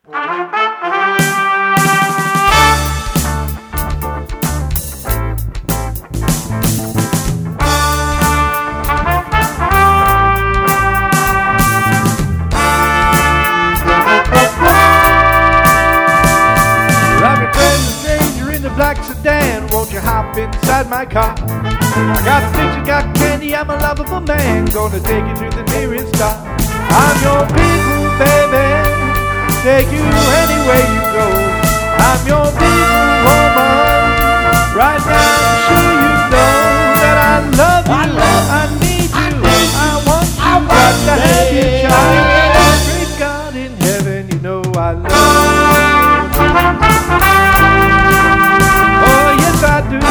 Black sedan, won't you hop inside my car? I got fish and got candy, I'm a lovable man, gonna take you to the nearest star. I'm your people, baby, take you anywhere you go. I'm your people, woman, right now to show you know that I love you, I need you, I want you, got to have you, child. Great God in heaven, you know I love you. I do.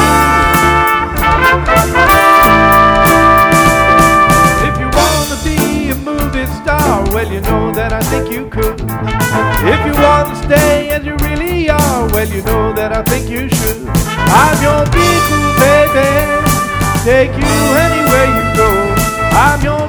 If you wanna be a movie star, well you know that I think you could. If you wanna stay as you really are, well you know that I think you should. I'm your people, baby, take you anywhere you go. I'm your